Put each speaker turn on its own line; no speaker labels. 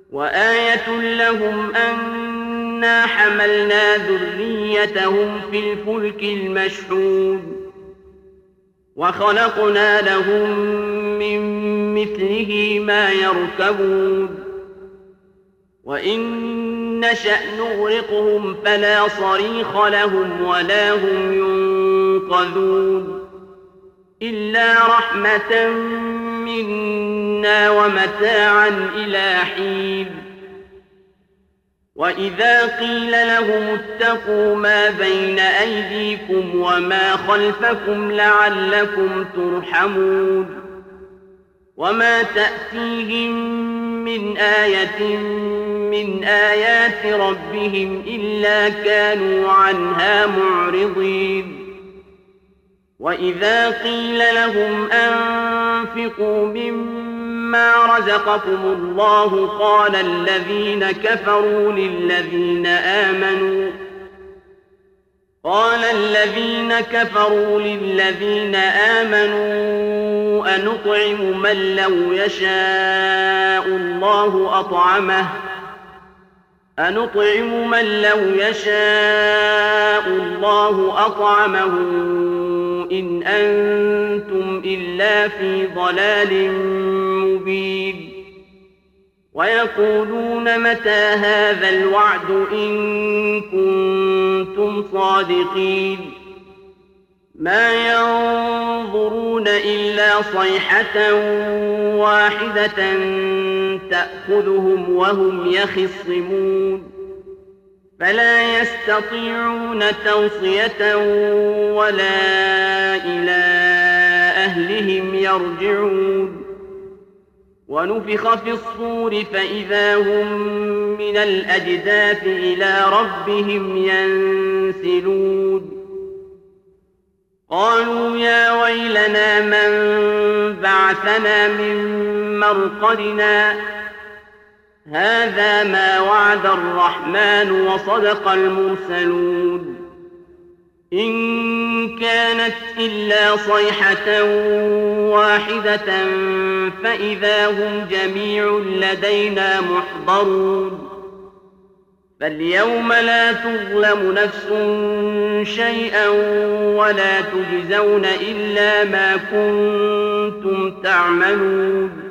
وآية لهم أنا حملنا ذريتهم في الفلك المشحون وخلقنا لهم من مثله ما يركبون وإن نشأ نغرقهم فلا صريخ لهم ولا هم ينقذون إلا رحمة منا ومتاعا إلى حين وإذا قيل لهم اتقوا ما بين أيديكم وما خلفكم لعلكم ترحمون وما تأتيهم من آية من آيات ربهم إلا كانوا عنها معرضين وإذا قيل لهم أنفقوا مما رزقكم الله قال الذين كفروا للذين آمنوا أنطعم من لو يشاء الله أطعمه إن أنتم إلا في ضلال مبين ويقولون متى هذا الوعد إن كنتم صادقين ما ينظرون إلا صيحة واحدة تأخذهم وهم يخصمون فلا يستطيعون توصية ولا إلى أهلهم يرجعون ونفخ في الصور فإذا هم من الأجداث إلى ربهم ينسلون قالوا يا ويلنا من بعثنا من مرقدنا هذا ما وعد الرحمن وصدق المرسلون إن كانت إلا صيحة واحدة فإذا هم جميع لدينا محضرون فاليوم لا تظلم نفس شيئا ولا تجزون إلا ما كنتم تعملون